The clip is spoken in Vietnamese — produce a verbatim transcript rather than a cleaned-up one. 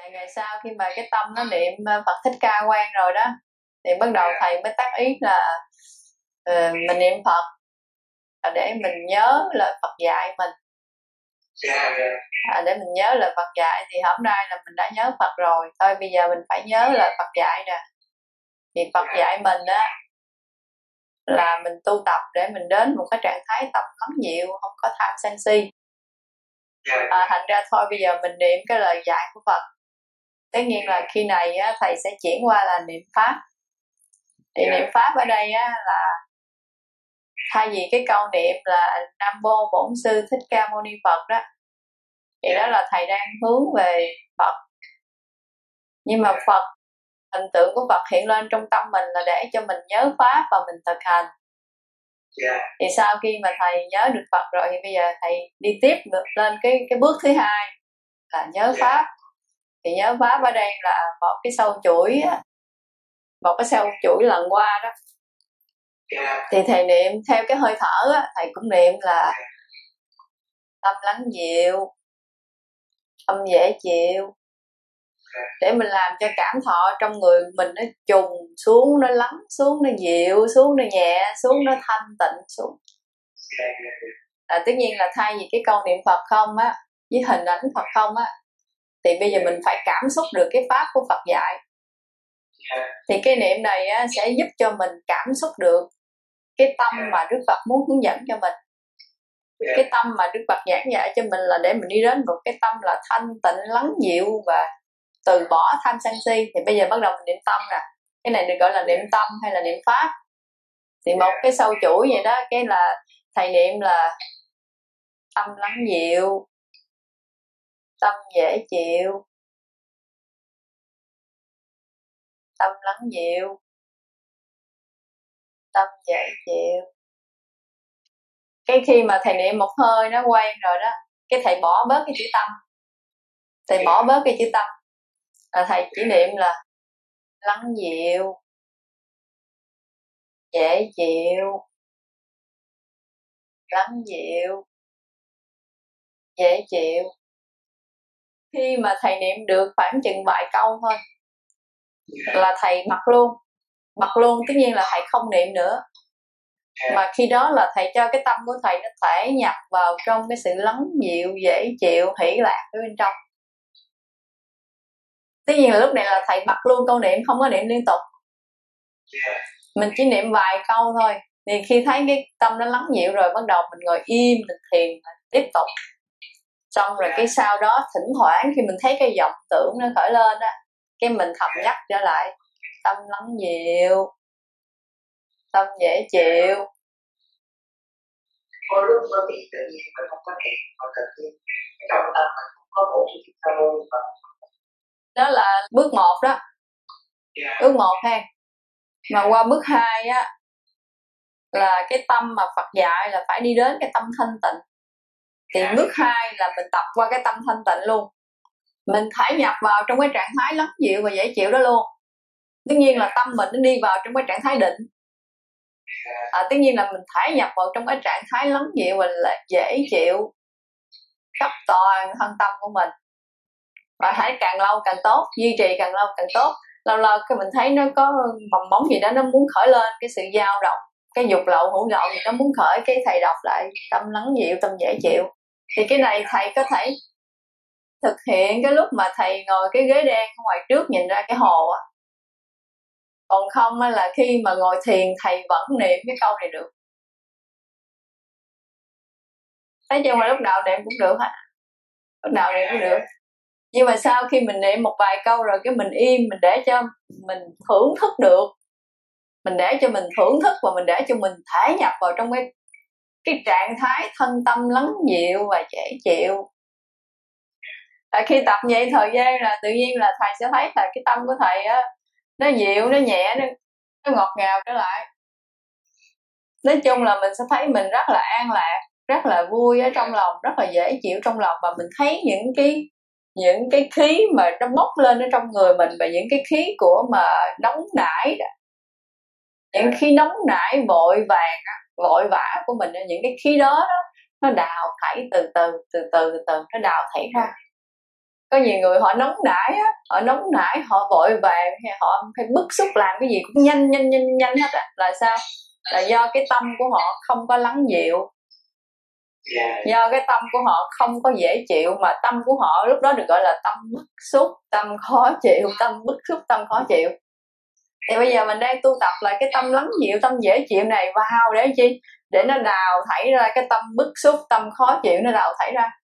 Ngày sau khi mà cái tâm nó niệm Phật Thích Ca quen rồi đó, thì bắt đầu thầy mới tác ý là uh, mình niệm Phật để mình nhớ lời Phật dạy mình. À, để mình nhớ lời Phật dạy. Thì hôm nay là mình đã nhớ Phật rồi, thôi bây giờ mình phải nhớ lời Phật dạy nè. Thì Phật dạy mình á là mình tu tập để mình đến một cái trạng thái tâm lắng dịu, không có tham sân si. À, thành ra thôi bây giờ mình niệm cái lời dạy của Phật. Tất nhiên là khi này á, thầy sẽ chuyển qua là niệm Pháp. Thì niệm Pháp ở đây á, là thay vì cái câu niệm là Nam Mô Bổn Sư Thích Ca Mâu Ni Phật đó, thì đó là thầy đang hướng về Phật. Nhưng mà Phật, hình tượng của Phật hiện lên trong tâm mình là để cho mình nhớ Pháp và mình thực hành. Thì sau khi mà thầy nhớ được Phật rồi thì bây giờ thầy đi tiếp được lên cái cái bước thứ hai là nhớ Pháp. Thì nhớ Pháp ở đây là một cái sâu chuỗi, một cái sâu chuỗi lần qua đó. Thì thầy niệm theo cái hơi thở á, thầy cũng niệm là tâm lắng dịu, tâm dễ chịu, để mình làm cho cảm thọ trong người mình nó trùng xuống, nó lắng xuống, nó dịu xuống, nó nhẹ xuống, nó thanh tịnh xuống. À, tất nhiên là thay vì cái câu niệm Phật không á, với hình ảnh Phật không á, thì bây giờ mình phải cảm xúc được cái pháp của Phật dạy. Thì cái niệm này á, sẽ giúp cho mình cảm xúc được cái tâm mà Đức Phật muốn hướng dẫn cho mình. Cái tâm mà Đức Phật giảng dạy cho mình là để mình đi đến một cái tâm là thanh tịnh, lắng dịu và từ bỏ tham sân si. Thì bây giờ bắt đầu mình niệm tâm nè. Cái này được gọi là niệm tâm hay là niệm pháp. Thì một cái sâu chuỗi vậy đó, cái là thầy niệm là tâm lắng dịu, tâm dễ chịu, tâm lắng dịu, tâm dễ chịu. Cái khi mà thầy niệm một hơi nó quen rồi đó, cái thầy bỏ bớt cái chữ tâm. Thầy bỏ bớt cái chữ tâm, là thầy chỉ niệm là lắng dịu, dễ chịu, lắng dịu, dễ chịu. Khi mà thầy niệm được khoảng chừng vài câu thôi là thầy bật luôn. Bật luôn, tất nhiên là thầy không niệm nữa. Mà khi đó là thầy cho cái tâm của thầy nó thể nhập vào trong cái sự lắng dịu, dễ chịu, hỷ lạc ở bên trong. Tất nhiên là lúc này là thầy bật luôn câu niệm, không có niệm liên tục. Mình chỉ niệm vài câu thôi. Thì khi thấy cái tâm nó lắng dịu rồi, bắt đầu mình ngồi im, mình thiền, mình tiếp tục. Xong rồi cái sau đó thỉnh thoảng khi mình thấy cái vọng tưởng nó khởi lên á, cái mình thầm nhắc trở lại tâm lắng dịu, tâm dễ chịu. Có lúc nó bị tự nhiên mà không có niệm, mà tự nhiên trong tâm mình không có bộ sự sâu. Đó là bước một đó. Yeah. Bước một ha. Mà qua bước hai á là cái tâm mà Phật dạy là phải đi đến cái tâm thanh tịnh. Thì yeah. Bước hai là mình tập qua cái tâm thanh tịnh luôn. Mình thể nhập vào trong cái trạng thái lắng dịu và dễ chịu đó luôn. Tất nhiên là tâm mình nó đi vào trong cái trạng thái định. À, tất nhiên là mình thể nhập vào trong cái trạng thái lắng dịu và là dễ chịu khắp toàn thân tâm của mình. Và thấy càng lâu càng tốt, duy trì càng lâu càng tốt. Lâu lâu cái mình thấy nó có bong bóng gì đó nó muốn khởi lên, cái sự dao động, cái dục lậu hữu lậu thì nó muốn khởi, cái thầy đọc lại tâm lắng dịu, tâm dễ chịu. Thì cái này thầy có thể thực hiện cái lúc mà thầy ngồi cái ghế đen ngoài trước nhìn ra cái hồ á. Còn không là khi mà ngồi thiền thầy vẫn niệm cái câu này được. Nói chung là lúc nào niệm cũng được hết. Lúc nào niệm cũng được. Nhưng mà sau khi mình niệm một vài câu rồi cái mình im, mình để cho mình thưởng thức được. Mình để cho mình thưởng thức và mình để cho mình thể nhập vào trong cái, cái trạng thái thân tâm lắng dịu và dễ chịu. À, khi tập vậy thời gian là tự nhiên là thầy sẽ thấy là cái tâm của thầy á, nó dịu, nó nhẹ, nó, nó ngọt ngào trở lại. Nói chung là mình sẽ thấy mình rất là an lạc, rất là vui ở trong lòng, rất là dễ chịu trong lòng. Và mình thấy những cái những cái khí mà nó bốc lên ở trong người mình, và những cái khí của mà nóng nảy đó, những khí nóng nảy vội vàng vội vã của mình, những cái khí đó, đó nó đào thải từ từ từ từ từ từ nó đào thải ra. có nhiều người họ nóng nảy á, họ nóng nảy, họ vội vàng, hay họ hay bức xúc, làm cái gì cũng nhanh nhanh nhanh nhanh hết á. Là sao? Là do cái tâm của họ không có lắng dịu, do cái tâm của họ không có dễ chịu, mà tâm của họ lúc đó được gọi là tâm bức xúc, tâm khó chịu, tâm bức xúc, tâm khó chịu. Thì bây giờ mình đang tu tập lại cái tâm lắng dịu, tâm dễ chịu này vào để chi? Để nó đào thảy ra cái tâm bức xúc, tâm khó chịu, nó đào thảy ra.